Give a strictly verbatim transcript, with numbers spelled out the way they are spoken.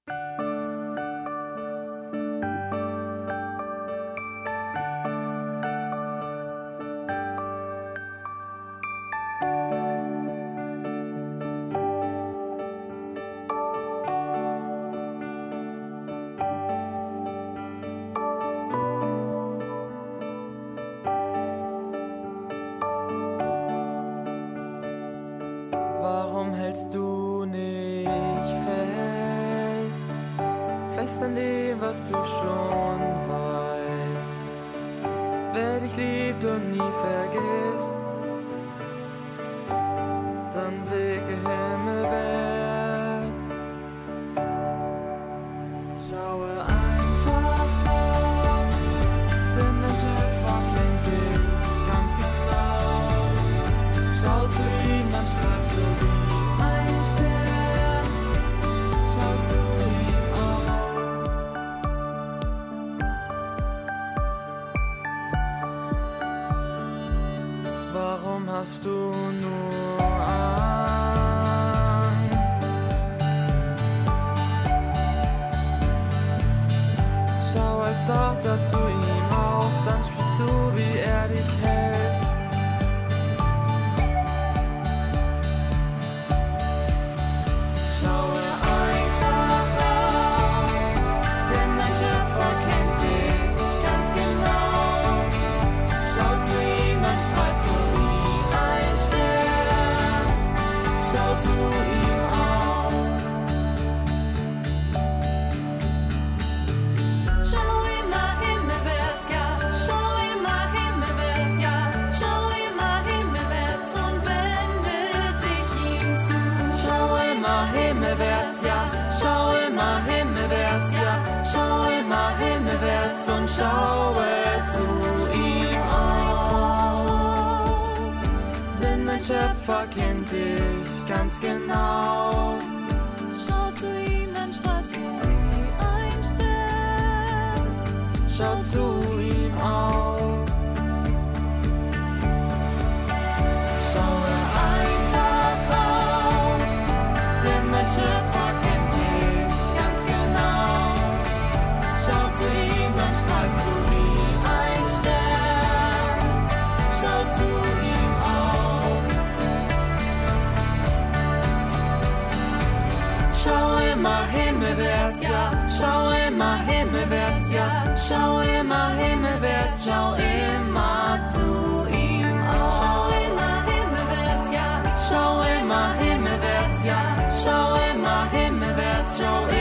Warum hältst du nicht fest, fest an dem, was du schon weißt? Wer dich liebt und nie vergisst, dann blicke himmelwärts. Schaue einfach auf, denn dein Schöpfer kennt dich ganz genau. Schau zu ihm, dann strahlst du wie ein Stern. Schau zu ihm auf. Warum hast du nur Angst? Schau als Tochter zu ihm auf, dann spürst du, wie er dich hält. Schaue einfach auf, denn dein Schöpfer kennt dich ganz genau. Schau zu ihm, dann strahlst du wie ein Stern. Schau zu ihm auf. Schau immer himmelwärts, ja, schau immer himmelwärts, ja, schau immer himmelwärts und wende dich ihm zu. Schau immer himmelwärts, ja, schau immer himmelwärts, ja, schau immer himmelwärts und schaue zu ihm auf. Denn mein Schöpfer kennt dich ganz genau. Schau zu ihm, dann strahlst du wie ein Stern. Schau zu ihm auf. Schaue einfach auf, denn mein Schöpfer kennt dich ganz genau. Schau zu ihm, dann strahlst du wie ein Stern. Schau zu ihm auf. Schau immer himmelwärts, ja, schau immer himmelwärts, ja, schau immer himmelwärts, schau immer zu ihm auf. Schau immer himmelwärts, ja, Schau immer himmelwärts, ja, schau immer himmelwärts, schau